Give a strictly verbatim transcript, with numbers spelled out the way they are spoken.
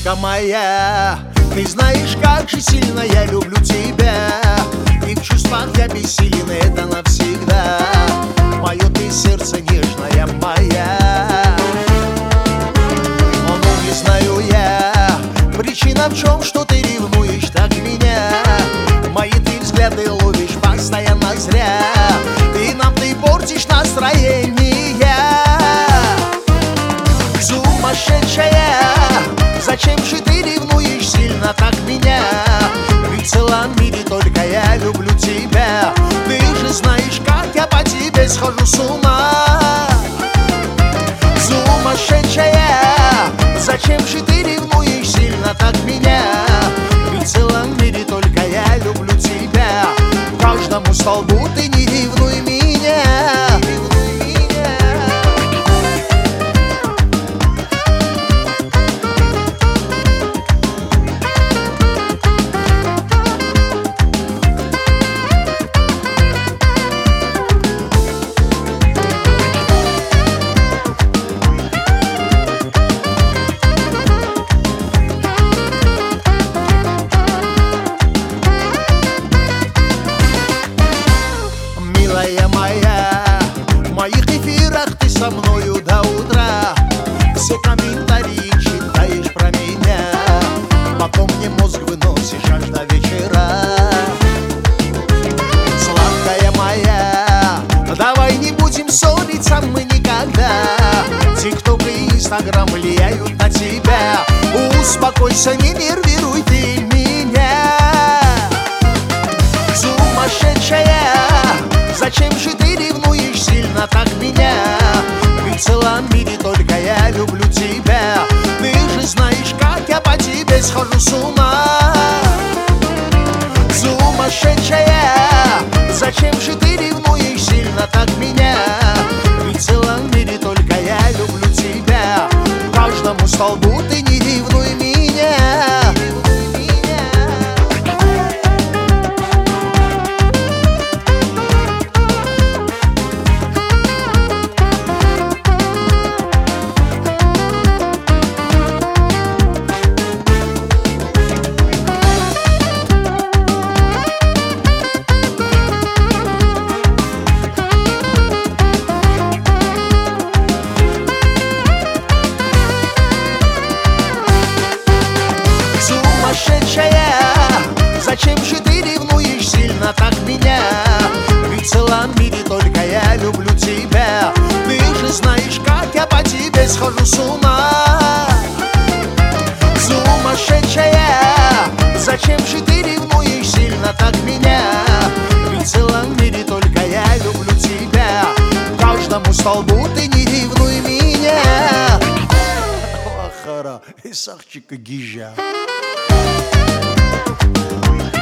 девочка моя, ты знаешь, как же сильно я люблю тебя. И в чувствах я бессилен, это навсегда. Мое ты сердце нежная моя. Но ну не знаю я, причина в чем, что ты ревнуешь так меня. Мои ты взгляды ловишь постоянно зря. И нам ты портишь настроение. Сумасшедшая, зачем же ты ревнуешь сильно так меня? Ведь в целом мире только я люблю тебя. Ты же знаешь, как я по тебе схожу с ума. Сумасшедшая, зачем же ты ревнуешь сильно так меня? Ведь в целом мире только я люблю тебя. Каждому столбу ты не ревнуй меня. Милая моя, в моих эфирах ты со мною до утра. Все комментарии читаешь про меня, потом мне мозг выносишь аж до вечера. Сладкая моя, давай не будем ссориться мы никогда. Тикток и Инстаграм влияют на тебя. Успокойся, не нервируй ты меня. Сумасшедшая, зачем же ты ревнуешь сильно так меня? Ведь в целом мире только я люблю тебя. Ты же знаешь, как я по тебе схожу с ума. Сумасшедшая, зачем же ты ревнуешь сильно так меня? Ведь в целом мире только я люблю тебя. Каждому столбу ты не ревнуй меня. Зачем же ты ревнуешь сильно так меня? Ведь в целом мире только я люблю тебя. Ты же знаешь, как я по тебе схожу с ума. Сумасшедшая, зачем же ты ревнуешь сильно так меня? Ведь в целом мире только я люблю тебя. Каждому столбу ты не ревнуй меня. Ахара, Исахчика Гижа.